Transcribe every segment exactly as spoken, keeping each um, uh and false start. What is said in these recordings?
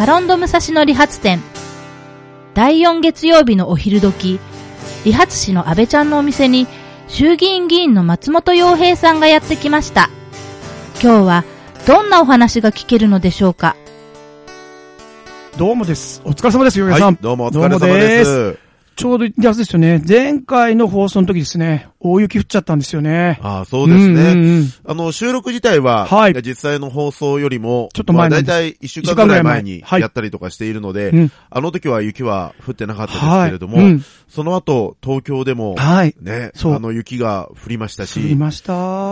サロンド武蔵野理髪店。だいよん月曜日のお昼時、理髪師の安倍ちゃんのお店に衆議院議員の松本洋平さんがやってきました。今日はどんなお話が聞けるのでしょうか。 どうもです。お疲れ様です、洋平さん。 はい、どうもお疲れ様です。 ちょうどやつですよね。前回の放送の時ですね。大雪降っちゃったんですよね。 ああ、そうですね。 うんうんうん、 あの、収録自体は、はい、実際の放送よりも、 ちょっと前まあ、だいたいいっしゅうかんぐらい前にやったりとかしているので、はい、あの時は雪は降ってなかったですけれども、はいうん、その後、東京でも、はい、ね、あの雪が降りましたし、 降りました。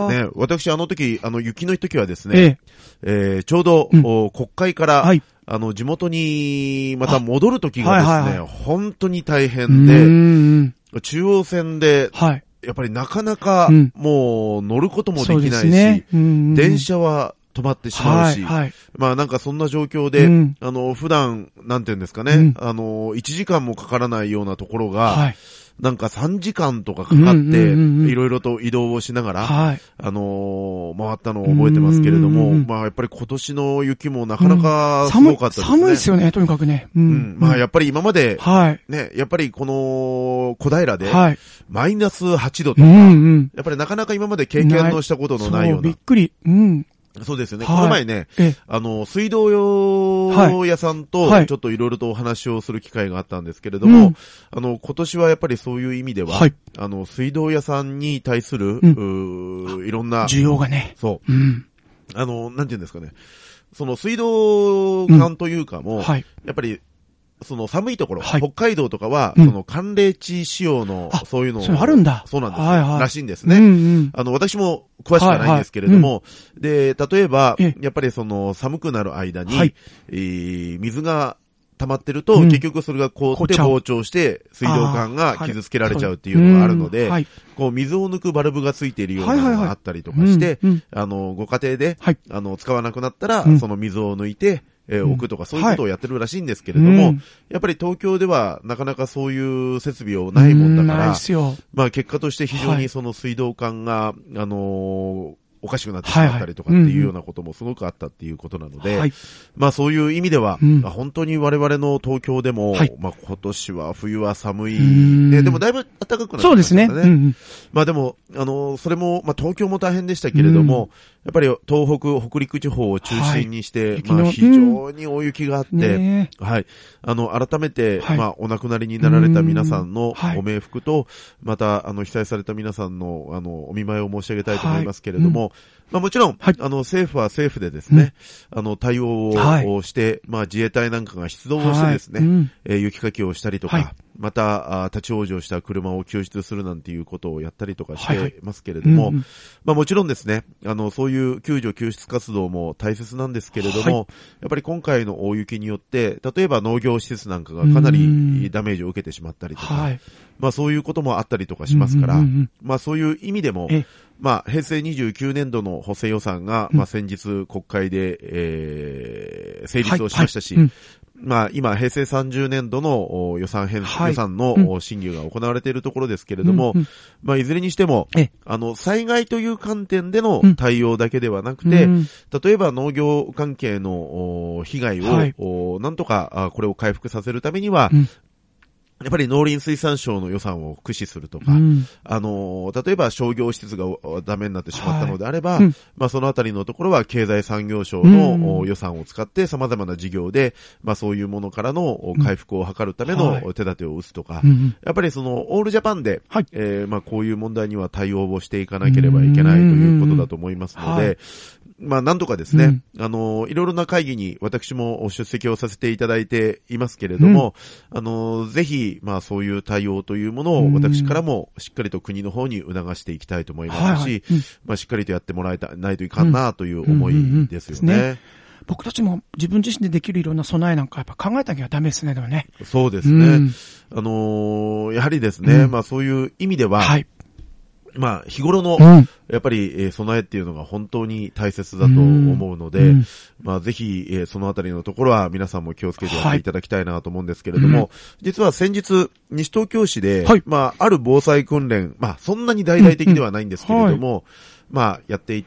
ね、私あの時、あの雪の時はですね、えええー、ちょうど、うん、国会から、はいあの、地元にまた戻る時がですね、はいはいはい、本当に大変で、うん中央線で、はい、やっぱりなかなかもう乗ることもできないし、ねうん、電車は止まってしまうし、はいはい、まあなんかそんな状況で、うん、あの、普段、なんていうんですかね、うん、あの、いちじかんもかからないようなところが、はいなんかさんじかんとかかかって、いろいろと移動をしながら、はい、あのー、回ったのを覚えてますけれども、まあやっぱり今年の雪もなかなかすごかったですね。 寒いですよね、とにかくね。 うん。うん、まあやっぱり今まで、はい、ね、やっぱりこの小平で、はい、マイナスはちどとか、うんうん、やっぱりなかなか今まで経験のしたことのないような。 そう、びっくり。うんそうですよね。はい、この前ね、あの、水道用屋さんと、ちょっといろいろとお話をする機会があったんですけれども、はい、あの、今年はやっぱりそういう意味では、はい、あの、水道屋さんに対する、うん、いろんな、 需要がね。 そう。うん、あの、なんていうんですかね。その水道管というかも、うんはい、やっぱり、その寒いところ、はい、北海道とかは、うん、その寒冷地仕様の、そういうのそれあるんだ。 そうなんですよ、はいはい。らしいんですね。うんうん、あの、私も詳しくはないんですけれども、はいはいうん、で、例えば、やっぱりその寒くなる間に、はいえー、水が溜まってると、うん、結局それが凍って膨張して、水道管が傷つけられちゃうっていうのがあるので、はい、こう水を抜くバルブがついているようなのがあったりとかして、あの、ご家庭で、はい、あの、使わなくなったら、うん、その水を抜いて、えー、置くとかそういうことをやってるらしいんですけれども、はい、やっぱり東京ではなかなかそういう設備をないもんだから、まあ結果として非常にその水道管が、はい、あのー、おかしくなってしまったりとかっていうようなこともすごくあったっていうことなので、はい、まあそういう意味では、うん、本当に我々の東京でも、はい、まあ今年は冬は寒い、ね、でもだいぶ暖かくなってきましたね。そうですね。うんうん、まあでも、あのー、それも、まあ東京も大変でしたけれども、うん、やっぱり東北、北陸地方を中心にして、はい、まあ非常に大雪があって、うんね、はい。あの、改めて、はい、まあお亡くなりになられた皆さんのご冥福と、また、あの、被災された皆さんの、あの、お見舞いを申し上げたいと思いますけれども、はいうんまあもちろん、はい、あの、政府は政府でですね、うん、あの、対応をして、はい、まあ自衛隊なんかが出動をしてですね、はいうんえー、雪かきをしたりとか、はい、また、立ち往生した車を救出するなんていうことをやったりとかしてますけれども、はいはいうん、まあもちろんですね、あの、そういう救助救出活動も大切なんですけれども、はい、やっぱり今回の大雪によって、例えば農業施設なんかがかなりダメージを受けてしまったりとか、はい、まあそういうこともあったりとかしますから、うんうんうん、まあそういう意味でも、まあ、平成にじゅうきゅうねんどの補正予算が、うん、まあ先日国会で、えー、成立をしましたし、はいはいうん、まあ今、平成さんじゅうねんどの予算編、はい、予算の審議が行われているところですけれども、うんうん、まあいずれにしても、あの、災害という観点での対応だけではなくて、うん、例えば農業関係の被害を、はい、なんとかこれを回復させるためには、うんやっぱり農林水産省の予算を駆使するとか、うん、あの、例えば商業施設がダメになってしまったのであれば、はいうん、まあそのあたりのところは経済産業省の予算を使って様々な事業で、まあそういうものからの回復を図るための手立てを打つとか、はい、やっぱりそのオールジャパンで、はい、えー、まあこういう問題には対応をしていかなければいけないということだと思いますので、はいまあ、なんとかですね、うん、あの、いろいろな会議に私も出席をさせていただいていますけれども、うん、あの、ぜひ、まあ、そういう対応というものを私からもしっかりと国の方に促していきたいと思いますし、はいはいうん、まあ、しっかりとやってもらいたい、ないといかんなという思いですよね。 僕たちも自分自身でできるいろんな備えなんかやっぱ考えたきゃダメですね、でもね。 そうですね。うん、あのー、やはりですね、うん、まあそういう意味では、はいまあ、日頃の、やっぱり、えー、備えっていうのが本当に大切だと思うので、うん、まあ、ぜひ、えー、そのあたりのところは皆さんも気をつけてやっていただきたいなと思うんですけれども、はい、実は先日、西東京市で、はい、まあ、ある防災訓練、まあ、そんなに大々的ではないんですけれども、うんうんはい、まあ、やっていて、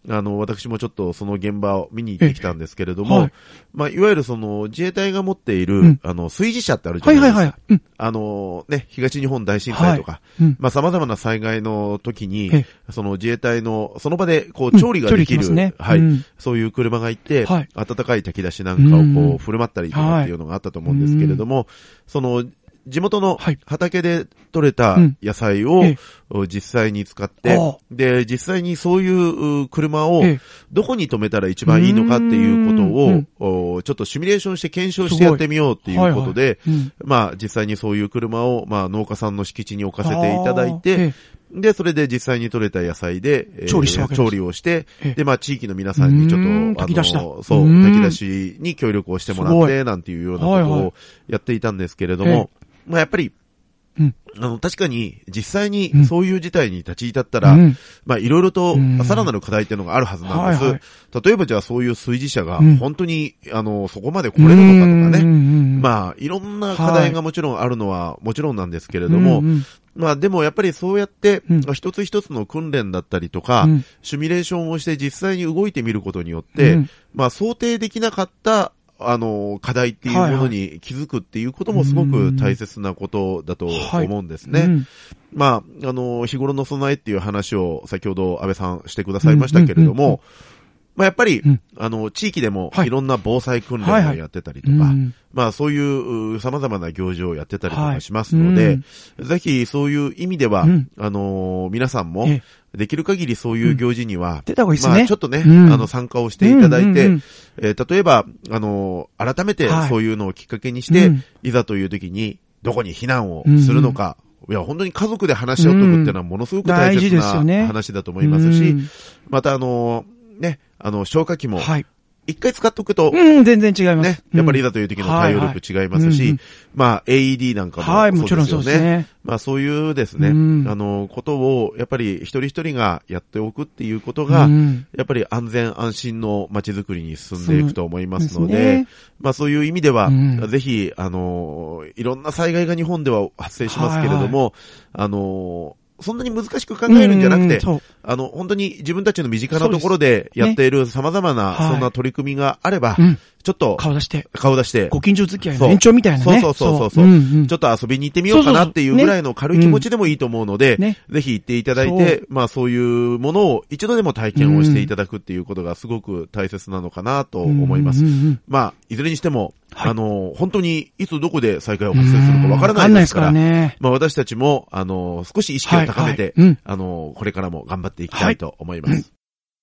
あの、私もちょっとその現場を見に行ってきたんですけれども、はい、まあ、いわゆるその自衛隊が持っている、うん、あの、炊事車ってあるじゃないですか。はいはいはい。うん、あの、ね、東日本大震災とか、はいうん、まあ、様々な災害の時に、その自衛隊の、その場で、こう、調理ができる、うんね、はい、うん、そういう車がいて、はい、温かい炊き出しなんかをこう、振る舞ったりとかっていうのがあったと思うんですけれども、はい、その、地元の畑で採れた野菜を実際に使って、で、実際にそういう車をどこに止めたら一番いいのかっていうことを、ちょっとシミュレーションして検証してやってみようっていうことで、まあ実際にそういう車をまあ農家さんの敷地に置かせていただいて、で、それで実際に採れた野菜で、 調理したわけです。 調理をして、で、まあ地域の皆さんにちょっと、 炊き出した。 そう、炊き出しに協力をしてもらって、なんていうようなことをやっていたんですけれども、まあやっぱり、うん、あの、確かに、実際にそういう事態に立ち至ったら、うん、まあいろいろとさらなる課題っていうのがあるはずなんです。はいはい、例えばじゃあそういう炊事車が本当に、うん、あの、そこまで来れるのかとかね。まあいろんな課題がもちろんあるのはもちろんなんですけれども、うんうん、まあでもやっぱりそうやって、うん、一つ一つの訓練だったりとか、うん、シミュレーションをして実際に動いてみることによって、うん、まあ想定できなかったあの、課題っていうものに気づくっていうこともすごく大切なことだと思うんですね。はいうん、まあ、あの、日頃の備えっていう話を先ほど安倍さんしてくださいましたけれども、うんうんうんうんまあやっぱり、うん、あの、地域でもいろんな防災訓練をやってたりとか、はいはいうん、まあそういう様々な行事をやってたりとかしますので、はいうん、ぜひそういう意味では、うん、あのー、皆さんも、できる限りそういう行事には、 うん、出た方がいいですね。 まあちょっとね、うん、あの参加をしていただいて、うんうんうんえー、例えば、あのー、改めてそういうのをきっかけにして、はい、いざという時にどこに避難をするのか、うんうん、いや、本当に家族で話し合うとくっていうのはものすごく大切な話だと思いますし、うん、またあのー、ね、あの、消火器も、はい。一回使っとくと、 うん、全然違います。 ね、やっぱりいざという時の対応力違いますし、はいはい、まあ、エーイーディー なんかもそうですよね。はい、もちろんそうですね。まあ、そういうですね、うん、あの、ことを、やっぱり一人一人がやっておくっていうことが、うん、やっぱり安全安心の街づくりに進んでいくと思いますので、でね、まあ、そういう意味では、うん、ぜひ、あの、いろんな災害が日本では発生しますけれども、はいはい、あの、そんなに難しく考えるんじゃなくて、あの、本当に自分たちの身近なところでやっている様々な、そんな取り組みがあれば、ちょっと、 顔出して、 顔出して、 ご近所付き合いの延長みたいなね。 そうそうそうそう。うんうん、ちょっと遊びに行ってみようかなっていうぐらいの軽い気持ちでもいいと思うので、ね、ぜひ行っていただいて、まあそういうものを一度でも体験をしていただくっていうことがすごく大切なのかなと思います。うんうんうん、まあ、いずれにしても、はい、あの、本当にいつどこで災害が発生するかわからないですから、ね、まあ私たちも、あの、少し意識を高めて、はいはいうん、あの、これからも頑張っていきたいと思います。はいうん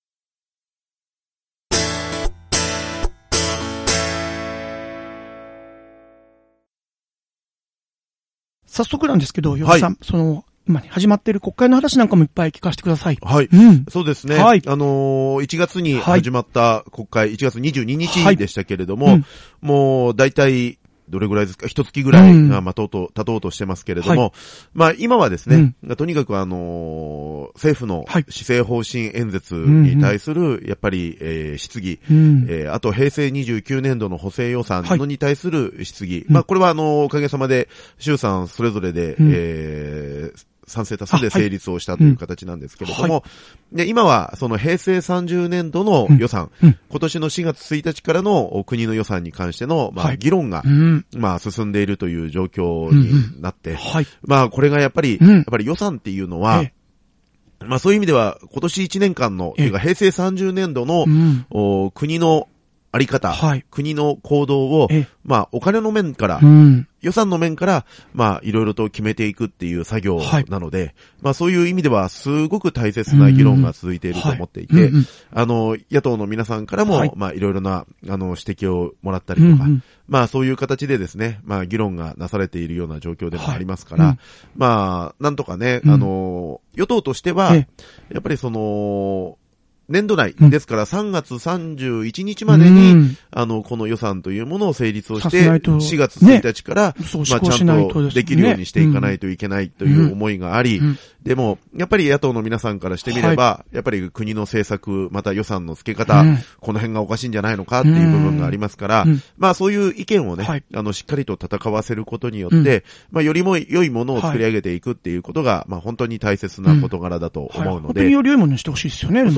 早速なんですけど、岩田さん、はい、その、今ね、始まっている国会の話なんかもいっぱい聞かせてください。 はい。うん、そうですね。はい。あのー、いちがつに始まった国会、はい、いちがつにじゅうににちでしたけれども、はいうん、もう、だいたい、どれぐらいですか一月ぐらいが待とうと、経とうとしてますけれども、はい、まあ今はですね、うん、とにかくあのー、政府の施政方針演説に対する、やっぱり、えー、質疑、うんえー、あと平成にじゅうきゅうねんどの補正予算のに対する質疑、はい、まあこれはあのー、おかげさまで、衆参それぞれで、うん、えー賛成多数で成立をしたという形なんですけれども、はい、で今はその平成さんじゅうねんどの予算、うんうん、今年のしがつついたちからの国の予算に関しての、まあ、議論が、はい、まあ、進んでいるという状況になって、うんうんはい、まあ、これがやっぱり、うん、やっぱり予算っていうのは、ええ、まあ、そういう意味では今年いちねんかんの、というか平成さんじゅうねんどの、うん、国のあり方、はい、国の行動を、まあ、お金の面から、うん、予算の面から、まあ、いろいろと決めていくっていう作業なので、はい、まあ、そういう意味では、すごく大切な議論が続いていると思っていて、うんはい、あの、野党の皆さんからも、はい、まあ、いろいろな、あの、指摘をもらったりとか、うん、まあ、そういう形でですね、まあ、議論がなされているような状況でもありますから、はいうん、まあ、なんとかね、あの、与党としては、やっぱりその、年度内、ですからさんがつさんじゅういちにちまでに、うん、あの、この予算というものを成立をして、しがつついたちから、ね、まあ、ちゃんとできるようにしていかないといけないという思いがあり、うん、でも、やっぱり野党の皆さんからしてみれば、はい、やっぱり国の政策、また予算の付け方、うん、この辺がおかしいんじゃないのかっていう部分がありますから、うん、まあそういう意見をね、はい、あの、しっかりと戦わせることによって、うん、まあよりも良いものを作り上げていくっていうことが、はい、まあ本当に大切な事柄だと思うので、はい、本当により良いものにしてほしいですよね。 そうですね。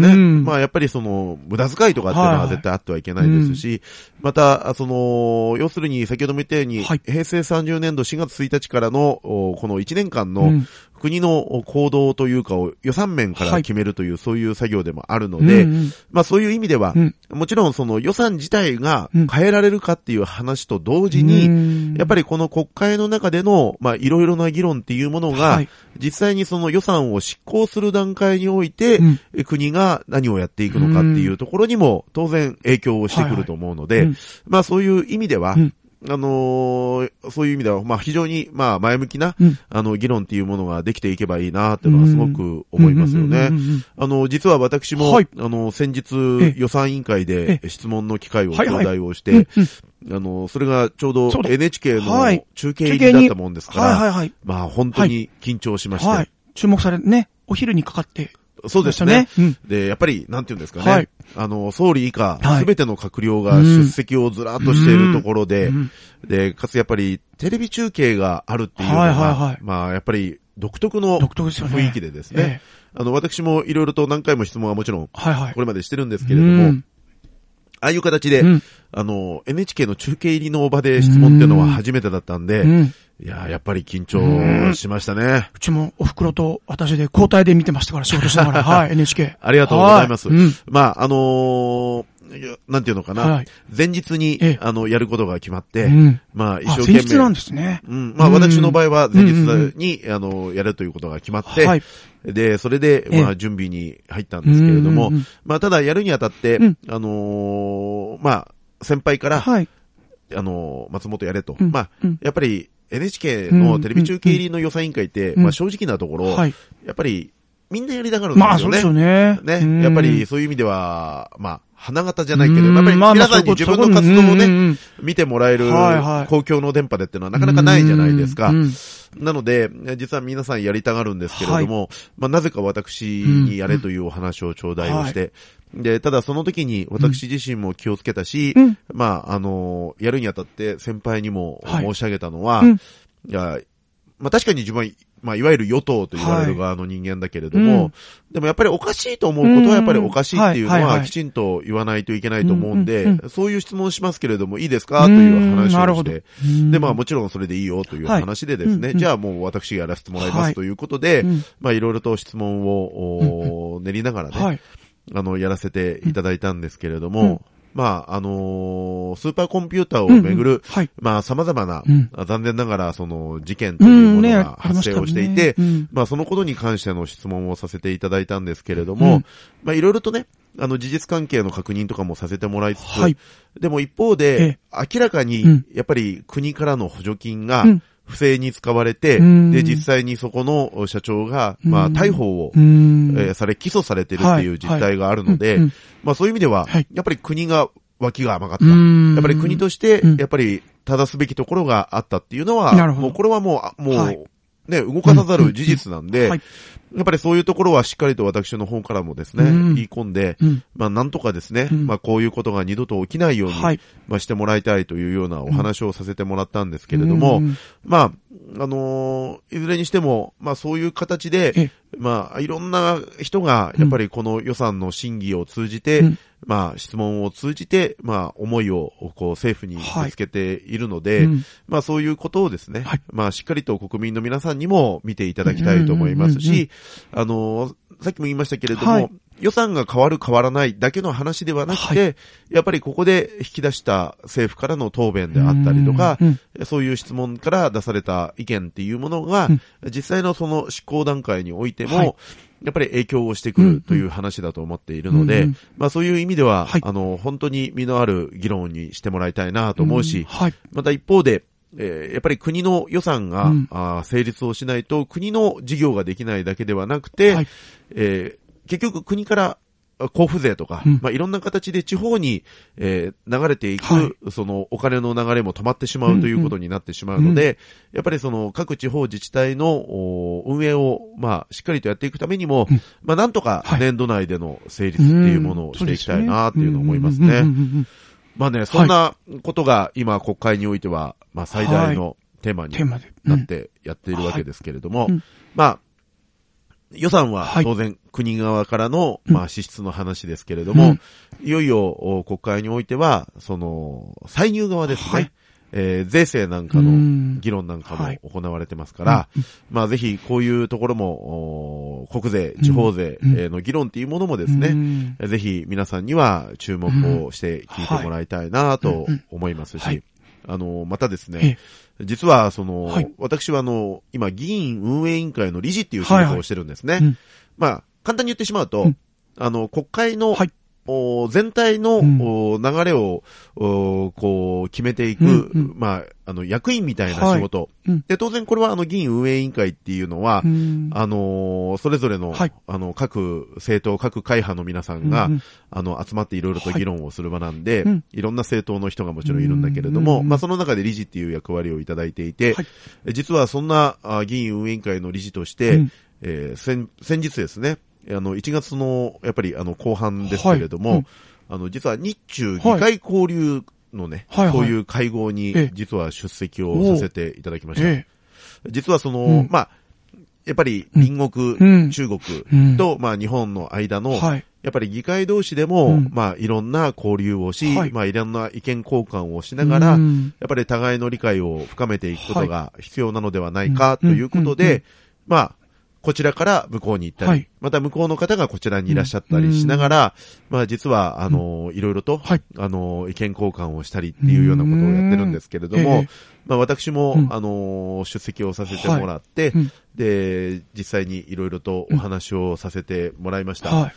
ね。うん、まあやっぱりその、無駄遣いとかっていうのは絶対あってはいけないですし、はい、また、その、要するに先ほども言ったように、はい、へいせいさんじゅうねんどしがつついたちからの、このいちねんかんの国の行動というかを予算面から決めるという、はい、そういう作業でもあるので、うんうん、まあそういう意味では、うん、もちろんその予算自体が変えられるかっていう話と同時に、うん、やっぱりこの国会の中での、まあいろいろな議論っていうものが、はい、実際にその予算を執行する段階において、うん、国が何をやっていくのかっていうところにも当然影響をしてくると思うので、はいはい、うん、まあそういう意味では、うん、あのー、そういう意味では、まあ非常に、まあ前向きな、うん、あの、議論っていうものができていけばいいなっていうのはすごく思いますよね。あの、実は私も、はい、あの、先日予算委員会で質問の機会を頂戴をして、あの、それがちょうど エヌエイチケー の中継入りだったもんですから、はいはいはい、まあ本当に緊張しまして。はいはい、 注目されね、お昼にかかって、 そうですね。うん、で、やっぱり、なんて言うんですかね。はい、あの、総理以下、すべての閣僚が出席をずらっとしているところで、うん、で、かつやっぱり、テレビ中継があるっていうのが、はいはいはい、まあ、やっぱり、独特の雰囲気でですね。ねえー、あの、私もいろいろと何回も質問はもちろん、はいはい、これまでしてるんですけれども、うん、ああいう形で、うん、あの、エヌエイチケー の中継入りの場で質問っていうのは初めてだったんで、うん、いや、やっぱり緊張しましたね。 うちもお袋と私で交代で見てましたから、仕事しながら。はい、エヌエイチケー。 ありがとうございます。うん、まあ、あのー、なんていうのかな。はい、前日に、あの、やることが決まって、うん、まあ、一生懸命。 前日なんですね。 うん。まあ、私の場合は前日に、うん、あの、やるということが決まって、はい、で、それで、まあ、準備に入ったんですけれども、まあ、ただやるにあたって、うん、あのー、まあ、先輩から、はい、あのー、松本やれと。うん、まあ、やっぱり、エヌエイチケー のテレビ中継入りの予算委員会って、うん、まあ正直なところ、はい、やっぱりみんなやりたがるんですよね。まあそうですよね。ね。やっぱりそういう意味では、まあ、花形じゃないけど、やっぱり皆さんに自分の活動をね、見てもらえる公共の電波でっていうのはなかなかないじゃないですか。なので、実は皆さんやりたがるんですけれども、はい、まあなぜか私にやれというお話を頂戴をして、はい、で、ただその時に私自身も気をつけたし、うん、まあ、あの、やるにあたって先輩にも申し上げたのは、はい、いや、まあ確かに自分は、まあいわゆる与党と言われる側の人間だけれども、はい、うん、でもやっぱりおかしいと思うことはやっぱりおかしいっていうのはきちんと言わないといけないと思うんで、そういう質問しますけれどもいいですかという話をして、で、まあもちろんそれでいいよという話でですね、はい、じゃあもう私がやらせてもらいますということで、はい、まあいろいろと質問を練りながらね、はい、あの、やらせていただいたんですけれども、うん、まあ、あのー、スーパーコンピューターをめぐる、うんうん、はい、まあ、様々な、うん、残念ながら、その、事件というものが発生をしていて、うんね、ね、まあ、そのことに関しての質問をさせていただいたんですけれども、うん、まあ、いろいろとね、あの、事実関係の確認とかもさせてもらいつつ、はい、でも一方で、明らかに、やっぱり国からの補助金が、うん不正に使われて、で、実際にそこの社長が、まあ、逮捕を、えー、され、起訴されてるっていう実態があるので、まあ、そういう意味では、やっぱり国が脇が甘かった。やっぱり国として、やっぱり正すべきところがあったっていうのは、もうこれはもう、もう、はい、ね、動かさざる事実なんで、はい、やっぱりそういうところはしっかりと私の方からもですね、うん、言い込んで、うん、まあなんとかですね、うん、まあこういうことが二度と起きないように、はい、まあしてもらいたいというようなお話をさせてもらったんですけれども、うん、まあ、あのー、いずれにしても、まあそういう形で、まあいろんな人がやっぱりこの予算の審議を通じて、うん、まあ質問を通じて、まあ思いをこう政府にぶつけているので、はいうん、まあそういうことをですね、はい、まあしっかりと国民の皆さんにも見ていただきたいと思いますし、あのー、さっきも言いましたけれども、はい、予算が変わる変わらないだけの話ではなくて、はい、やっぱりここで引き出した政府からの答弁であったりとか、うんうん、そういう質問から出された意見っていうものが、うん、実際のその執行段階においても、はい、やっぱり影響をしてくるという話だと思っているので、うんうん、まあそういう意味では、はい、あの、本当に実のある議論にしてもらいたいなと思うし、うんはい、また一方で、えー、やっぱり国の予算が、うん、あ成立をしないと国の事業ができないだけではなくて、はいえー、結局国から交付税とか、うん、まあ、いろんな形で地方に、えー、流れていく、はい、そのお金の流れも止まってしまうということになってしまうので、うんうん、やっぱりその各地方自治体の運営を、まあ、しっかりとやっていくためにも、うん、まあ、なんとか年度内での成立っていうものをしていきたいなっていうのを思いますね。まあね、そんなことが今国会においては、まあ最大のテーマになってやっているわけですけれども、まあ、 予算は当然国側からの、まあ支出の話ですけれども、うん、いよいよ国会においては、その、歳入側ですね。はい、えー、税制なんかの議論なんかも行われてますから、うん、まあぜひこういうところも、国税、地方税の議論っていうものもですね、うん、ぜひ皆さんには注目をして聞いてもらいたいなと思いますし、はい、あの、またですね、実は、その、はい、私はあの、今、議員運営委員会の理事っていう仕事をしてるんですね。はいはいうん、まあ、簡単に言ってしまうと、うん、あの、国会の、はい、全体の、うん、流れを、こう、決めていく、うんうん、まあ、あの、役員みたいな仕事。はいうん、で、当然これはあの、議員運営委員会っていうのは、うん、あの、それぞれの、はい、あの、各政党、各会派の皆さんが、うんうん、あの、集まっていろいろと議論をする場なんで、はい、いろんな政党の人がもちろんいるんだけれども、うん、まあ、その中で理事っていう役割をいただいていて、はい、実はそんな議員運営委員会の理事として、うん、えー、先、先日ですね、あの、いちがつの、やっぱり、あの、後半ですけれども、はいうん、あの、実は日中議会交流のね、はい、そういう会合に、実は出席をさせていただきました。ええ、実はその、うん、まあ、やっぱり隣国、うん、中国と、うん、まあ、日本の間の、はい、やっぱり議会同士でも、うん、まあ、いろんな交流をし、はい、まあ、いろんな意見交換をしながら、うん、やっぱり互いの理解を深めていくことが必要なのではないか、ということで、まあ、こちらから向こうに行ったり、はい、また向こうの方がこちらにいらっしゃったりしながら、うん、まあ実は、あの、いろいろと、はい、あの、意見交換をしたりっていうようなことをやってるんですけれども、えー、まあ私も、うん、あの、出席をさせてもらって、はい、で、実際にいろいろとお話をさせてもらいました。はい、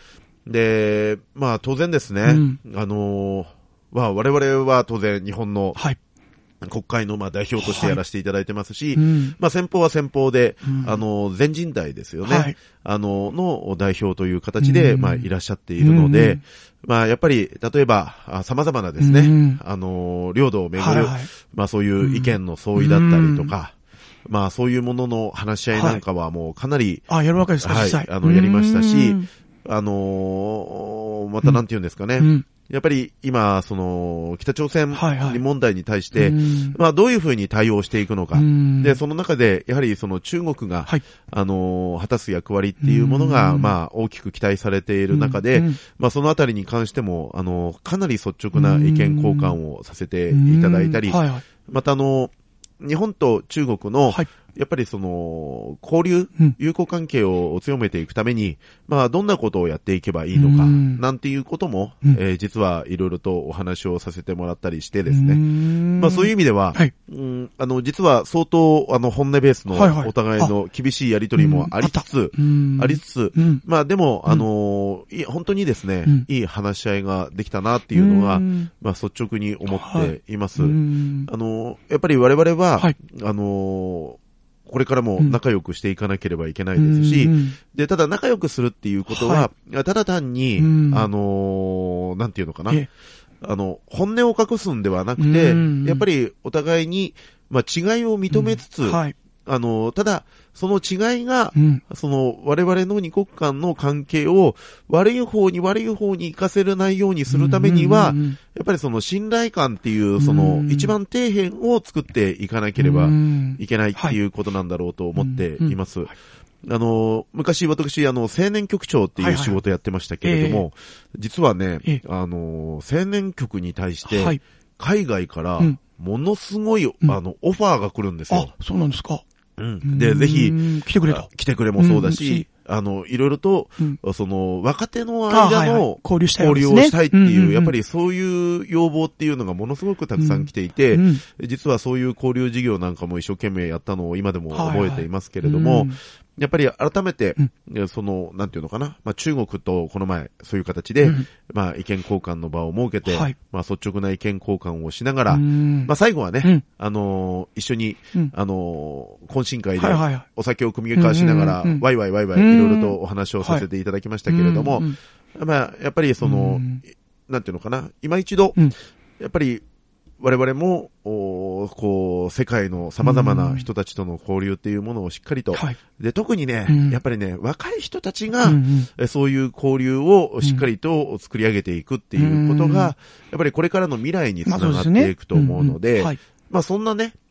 で、まあ当然ですね、うん、あの、まあ我々は当然日本の、はい国会のまあ代表としてやらせていただいてますし、はいうん、まあ先方は先方で、うん、あの、全人代ですよね。はい、あの、の代表という形で、うん、まあいらっしゃっているので、うん、まあやっぱり、例えば、様々なですね、うん、あの、領土をめぐる、はい、まあそういう意見の相違だったりとか、うん、まあそういうものの話し合いなんかはもうかなり、 はい、あ、やるわけですか、 はい、 実際。 あの、やりましたし、あの、またなんて言うんですかね、うんうんやっぱり今、その、北朝鮮問題に対して、はいはい、まあどういうふうに対応していくのか。で、その中で、やはりその中国が、はい、あの、果たす役割っていうものが、まあ大きく期待されている中で、まあそのあたりに関しても、あの、かなり率直な意見交換をさせていただいたり、はいはい、またあの、日本と中国の、はいやっぱりその、交流、うん、友好関係を強めていくために、まあ、どんなことをやっていけばいいのか、なんていうことも、うん、えー、実はいろいろとお話をさせてもらったりしてですね。まあ、そういう意味では、はい、うん、あの、実は相当、あの、本音ベースのお互いの厳しいやりとりもありつつ、ありつつ、うん、まあ、でも、あのー、本当にですね、うん、いい話し合いができたなっていうのが、まあ、率直に思っています。はい、あのー、やっぱり我々は、はい、あのー、これからも仲良くしていかなければいけないですし、うん、で、ただ仲良くするっていうことは、はい、ただ単に、うん、あのー、なんていうのかな、あの、本音を隠すんではなくて、うん、やっぱりお互いに、まあ、違いを認めつつ、うんはい、あの、ただ、その違いが、うん、その、我々の二国間の関係を悪い方に悪い方に行かせないようにするためには、うんうんうん、やっぱりその信頼感っていう、その、一番底辺を作っていかなければいけないっていうことなんだろうと思っています。はいあの、昔私、あの、青年局長っていう仕事やってましたけれども、はいはい実はね、あの、青年局に対して、海外から、ものすごい、うん、あの、オファーが来るんですよ。 あ、そうなんですか。 うん。で、ぜひ、 来てくれと。 来てくれもそうだし、あの、いろいろと、うん、その、若手の間の交流したい、 交流をしたいっていう、やっぱりそういう要望っていうのがものすごくたくさん来ていて、うんうん、実はそういう交流事業なんかも一生懸命やったのを今でも覚えていますけれども、はいはいやっぱり改めて、うん、その、なんていうのかな、まあ中国とこの前、そういう形で、うん、まあ意見交換の場を設けて、はい、まあ率直な意見交換をしながら、まあ最後はね、うん、あのー、一緒に、うん、あのー、懇親会で、お酒を組み交わしながら、ワイワイワイワイいろいろとお話をさせていただきましたけれども、まあやっぱりその、なんていうのかな、今一度、やっぱり、我々も、こう、世界の様々な人たちとの交流っていうものをしっかりと、はい、で、特にね、うん、やっぱりね、若い人たちが、うんうん、そういう交流をしっかりと作り上げていくっていうことが、うん、やっぱりこれからの未来につながっていくと思うので、まあそんなね、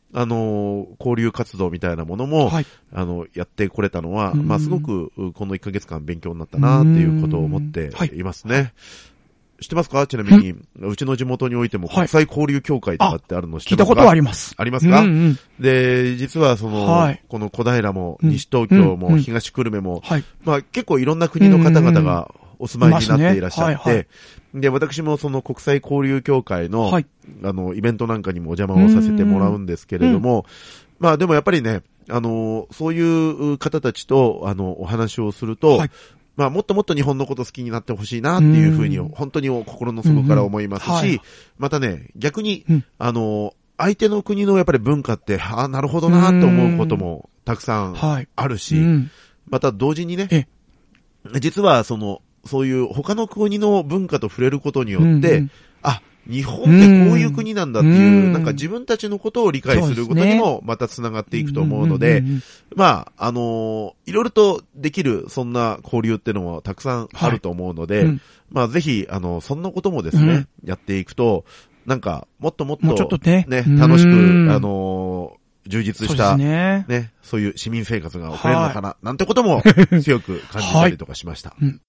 あのー、交流活動みたいなものも、はい、あの、やってこれたのは、まあ、すごく、このいっかげつかん勉強になったな、っていうことを思っていますね。はい、知ってますか？ちなみに、うちの地元においても国際交流協会とかってあるの知ってますか？ 聞いたことはあります。 ありますか？うんうん、で、実はその、はい、この小平も、西東京も、うん、東久留米も、はい、まあ結構いろんな国の方々がお住まいになっていらっしゃって、ねはいはい、で、私もその国際交流協会の、はい、あの、イベントなんかにもお邪魔をさせてもらうんですけれども、まあでもやっぱりね、あの、そういう方たちと、あの、お話をすると、はい、まあもっともっと日本のこと好きになってほしいなっていうふうに、本当に心の底から思いますし、はい、またね、逆に、うん、あの、相手の国のやっぱり文化って、ああ、なるほどなと思うこともたくさんあるし、はいうん、また同時にね、実はその、そういう他の国の文化と触れることによって、うんうん、あ、日本ってこういう国なんだっていう、うん、なんか自分たちのことを理解することにもまた繋がっていくと思うので、まあ、あのー、いろいろとできる、そんな交流っていうのもたくさんあると思うので、はいうん、まあぜひ、あの、そんなこともですね、うん、やっていくと、なんか、もっともっと、 もうちょっとね、 ね楽しく、あのー、充実した、そうですね、ね、そういう市民生活が送れるのかな、はい、なんてことも強く感じたりとかしました。はいうん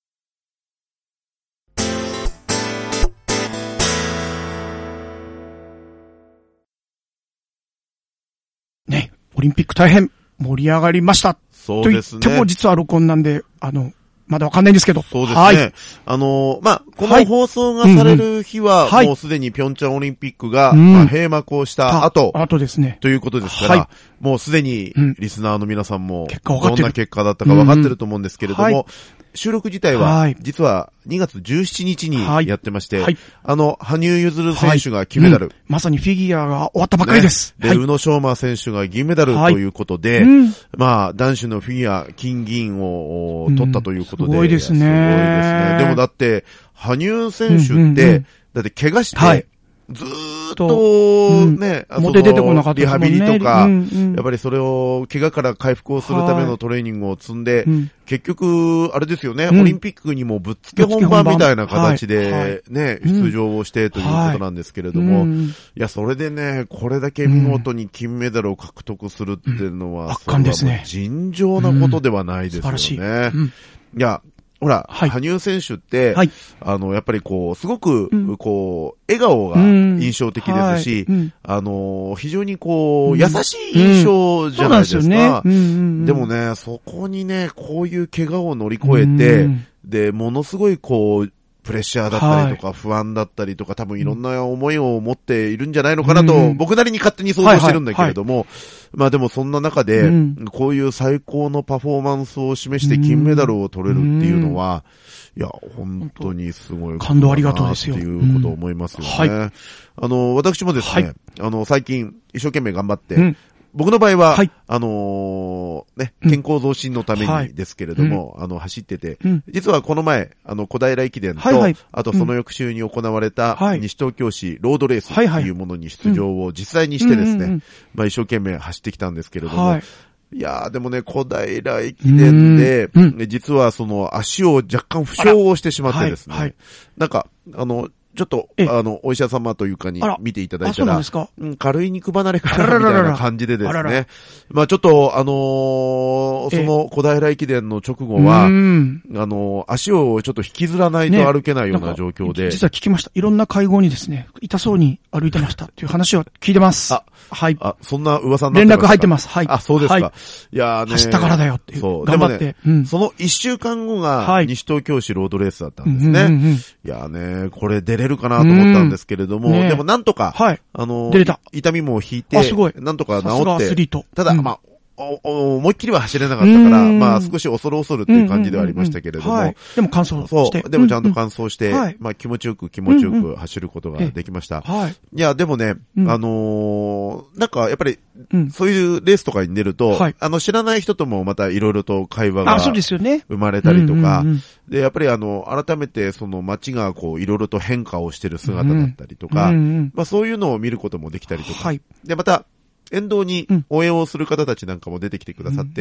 ね、オリンピック大変盛り上がりました。 そうですね。 と言っても実は録音なんで、あの、まだわかんないんですけど。 そうですね。はい、あの、まあ、この放送がされる日は、はい、もうすでにピョンチャンオリンピックが、うんまあ、閉幕をした後、 後ですね。 ということですから、はい、もうすでにリスナーの皆さんも、 結果分かってる。 どんな結果だったか分かってると思うんですけれども、うんはい収録自体は、実はにがつじゅうしちにちにやってまして、はいはい、あの、羽生結弦選手が金メダル、はいうん。まさにフィギュアが終わったばっかりです。 ね、で、はい、宇野昌磨選手が銀メダルということで、はいうん、まあ、男子のフィギュア、金銀を取ったということで、うん、 すごいですね。 すごいですね。でもだって、羽生選手って、うんうんうん、だって怪我して、はいずーっとね、 うん、表出てこなかったリハビリとか、うんうん、やっぱりそれを怪我から回復をするためのトレーニングを積んで、うん、結局、あれですよね、うん、オリンピックにもぶっつけ本番みたいな形でね、はいはい、出場をしてということなんですけれども、はい、いや、それでね、これだけ見事に金メダルを獲得するっていうのは、 うん、圧巻ですね。 尋常なことではないですよね。うん、素晴らしい。うん、いや、ほら、はい、羽生選手って、はい、あの、やっぱりこう、すごく、うん、こう、笑顔が印象的ですし、うんはいうん、あの、非常にこう、うん、優しい印象じゃないですか。うんうん、そうなんですよね。うんうんうん、でもね、そこにね、こういう怪我を乗り越えて、うん、で、ものすごいこう、プレッシャーだったりとか、不安だったりとか、多分いろんな思いを持っているんじゃないのかなと、僕なりに勝手に想像してるんだけれども、まあでもそんな中で、こういう最高のパフォーマンスを示して金メダルを取れるっていうのは、いや、本当にすごい。 感動ありがとうですよ。 っていうことを思いますよね。はい、あの、私もですね、あの、最近一生懸命頑張って、僕の場合は、はい、あのー、ね、健康増進のためにですけれども、うん、あの、走ってて、うん、実はこの前、あの、小平駅伝と、はいはい、あとその翌週に行われた、西東京市ロードレースというものに出場を実際にしてですね、まあ一生懸命走ってきたんですけれども、はいいやーでもね、小平駅伝で、うん、実はその足を若干負傷をしてしまってですね、はいはい、なんか、あの、ちょっと、あの、お医者様というかに見ていただいたら、うん、軽い肉離れかなみたいな感じでですね、あららまあちょっと、あのー、その小平駅伝の直後は、あのー、足をちょっと引きずらないと歩けないような状況で、ね。 実は聞きました。いろんな会合にですね、痛そうに歩いてましたっていう話を聞いてます。 あ、 はい。 あ、そんな噂になってますか？ 連絡入ってます。はい。 あ、そうですか。はい、いやーね。 走ったからだよっていう。そう。頑張って。でもね、 うん、その一週間後が、西東京市ロードレースだったんですね。うんうんうん、いやーね、これ出れるかなと思ったんですけれども、ね、でもなんとか、はい、あの、出れた。痛みも引いて、あ、すごい。なんとか治って、ただ、うん、まあ、お思いっきりは走れなかったから、まあ少し恐る恐るっていう感じではありましたけれども。はい、 でも完走して。 そう。でもちゃんと完走して、うんうん、まあ気持ちよく気持ちよく走ることができました。うんうん、はい。いや、でもね、うん、あのー、なんかやっぱり、うん、そういうレースとかに出ると、はい、あの知らない人ともまたいろいろと会話が生まれたりとか、で、やっぱりあの、改めてその街がこういろいろと変化をしてる姿だったりとか、うんうん、まあそういうのを見ることもできたりとか、はい、で、また、沿道に応援をする方たちなんかも出てきてくださって、うんうん、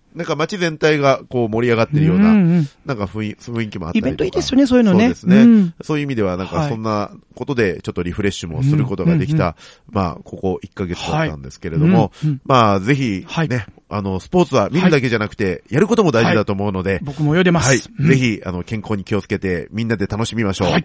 なんか街全体がこう盛り上がってるような、うんうん、なんか雰囲、雰囲気もあったりとか。 イベントいいですよね、そういうのね。 そうですね。うん、そういう意味ではなんかそんなことでちょっとリフレッシュもすることができた、うんうんうん、まあ、ここいっかげつだったんですけれども、はいうんうん、まあ、ぜひね、はい、あの、スポーツは見るだけじゃなくて、やることも大事だと思うので、はい、 僕も泳いでます。 はい。うん、ぜひ、あの、健康に気をつけて、みんなで楽しみましょう。はい。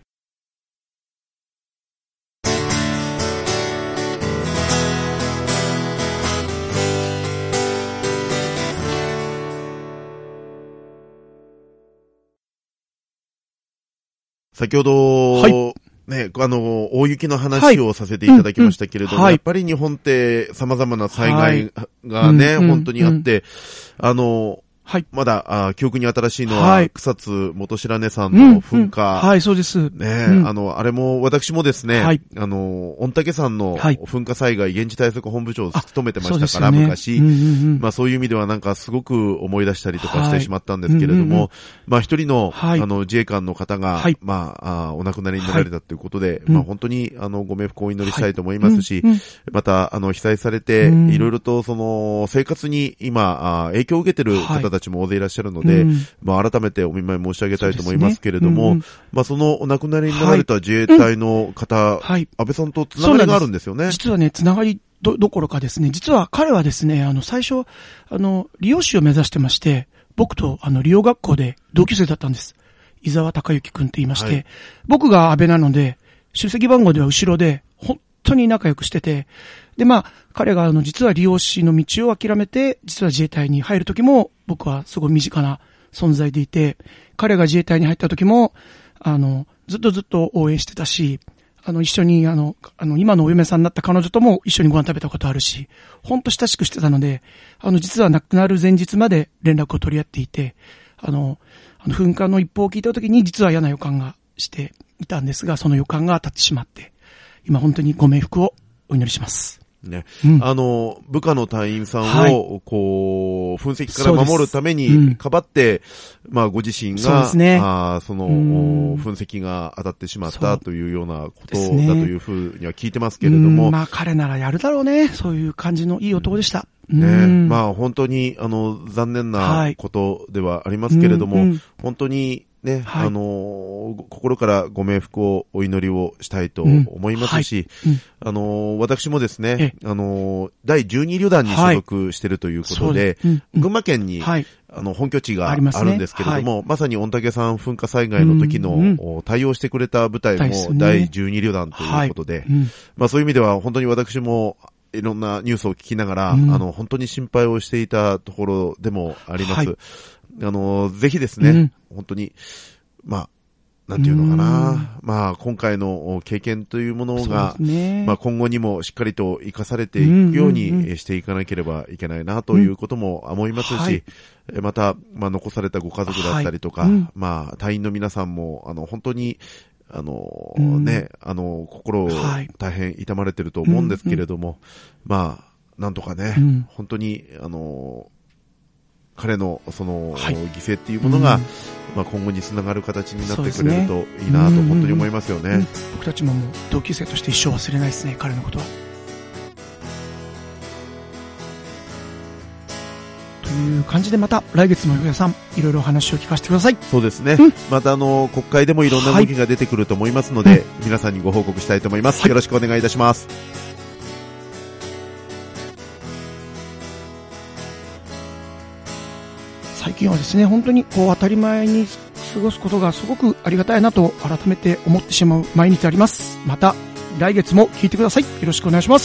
先ほど、はい、ね、あの、大雪の話をさせていただきましたけれども、はいうんうん、やっぱり日本って様々な災害がね、はい、本当にあって、うんうん、あの、はい。まだ、あ記憶に新しいのは、はい、草津元白根山の噴火、 うんうん。はい、そうです。 ね、うん、あの、あれも、私もですね、はい、あの、御嶽山の噴火災害現地対策本部長を務めてましたから、ね、昔、うんうんうん、まあそういう意味ではなんかすごく思い出したりとかしてしまったんですけれども、はいうんうんうん、まあ一人の、はい、あの、自衛官の方が、はい、まあ、あお亡くなりになられたということで、はい、まあ本当に、あの、ご冥福をお祈りしたいと思いますし、はいうんうん、また、あの、被災されて、いろいろとその、生活に今、あ影響を受けてる方たちも大勢いらっしゃるので、うん、まあ改めてお見舞い申し上げたいと思いますけれども、ねうんうん、まあそのお亡くなりになられた自衛隊の方、はいうんはい、安倍さんとつながりがあるんですよね。 実はね、つながりど、どころかですね、実は彼はですね、あの最初、あの、理容師を目指してまして、僕とあの、理容学校で同級生だったんです。伊沢隆之くんって言いまして、はい、僕が安倍なので、出席番号では後ろで、本当に仲良くしてて、で、まあ、彼があの、実は理容師の道を諦めて、実は自衛隊に入るときも、僕はすごい身近な存在でいて、彼が自衛隊に入ったときも、あの、ずっとずっと応援してたし、あの、一緒にあの、あの、今のお嫁さんになった彼女とも一緒にご飯食べたことあるし、ほんと親しくしてたので、あの、実は亡くなる前日まで連絡を取り合っていて、あの、あの噴火の一報を聞いたときに、実は嫌な予感がしていたんですが、その予感が当たってしまって、今本当にご冥福をお祈りします。 ね、うん、あの、部下の隊員さんを、はい、こう、噴石から守るために、かばって、うん、まあ、ご自身が、そうですね、あその、噴石が当たってしまったというようなことだというふうには聞いてますけれども。 まあ、彼ならやるだろうね。そういう感じのいい男でした。 ね、うん、まあ、本当に、あの、残念なことではありますけれども、はいうんうん、本当に、ね、はい、あのー、心からご冥福をお祈りをしたいと思いますし、うんはいうん、あのー、私もですね、あのー、だいじゅうに旅団に所属しているということで、はいうんうん、群馬県に、はい、あの、本拠地があるんですけれども、ま, ねはい、まさに御嶽山噴火災害の時の、うんうん、対応してくれた部隊もだいじゅうに旅団ということで、はいうん、まあそういう意味では本当に私も、いろんなニュースを聞きながら、うん、あの、本当に心配をしていたところでもあります。はい、あの、ぜひですね、うん、本当に、まあ、なんていうのかな、まあ、今回の経験というものが、ね、まあ、今後にもしっかりと生かされていくようにしていかなければいけないなということも思いますし、うんはい、また、まあ、残されたご家族だったりとか、はいうん、まあ、隊員の皆さんも、あの、本当に、あの、うん、ね、あの、心を大変痛まれてると思うんですけれども、はいうんうん、まあ、なんとかね、うん、本当に、あの、彼の、その、はい、犠牲っていうものが、うん、まあ今後につながる形になってくれるといいなと本当に思いますよね。うんうんうん、 僕たちももう同級生として一生忘れないですね、彼のことは。という感じでまた来月もよやさんいろいろ話を聞かせてください。 そうですね。うん、またあの国会でもいろんな動きが出てくると思いますので、はい、皆さんにご報告したいと思います。はい、よろしくお願いいたします。 最近はですね、本当にこう当たり前に過ごすことがすごくありがたいなと改めて思ってしまう毎日あります。また来月も聞いてください。よろしくお願いします。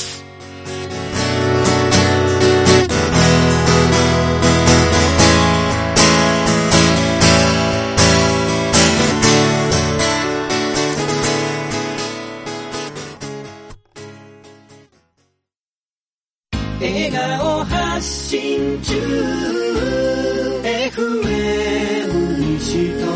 笑顔発信中エフエム 西東